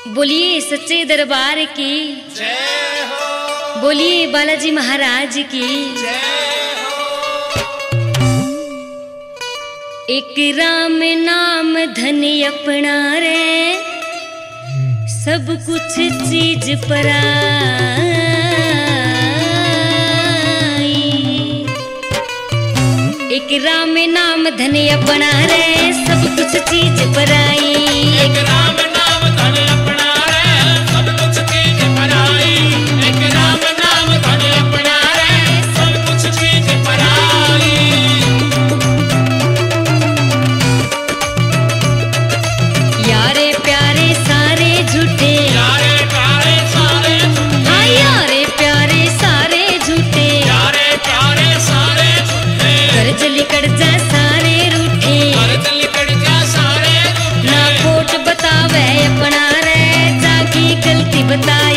बोलिए सच्चे दरबार की जय हो। बोलिए बालाजी महाराज की जय हो। एक राम नाम धन अपना रे सब कुछ चीज पराई। एक राम नाम धन अपना रे सब कुछ चीज पराई। एक राम नाम धन अपना रे सब कुछ चीज पराई। एक राम नाम धन अपना रे सब कुछ चीज पराई। यारे प्यारे सारे झूठे, यारे प्यारे सारे झूठे। हाँ यारे प्यारे सारे झूठे, यारे प्यारे सारे झूठे। कर्ज लिकड़ जा सारे रूठे। कर्ज लिकड़ जा सारे रूठे। ना खोट बतावे अपना रे जाकी गलती बता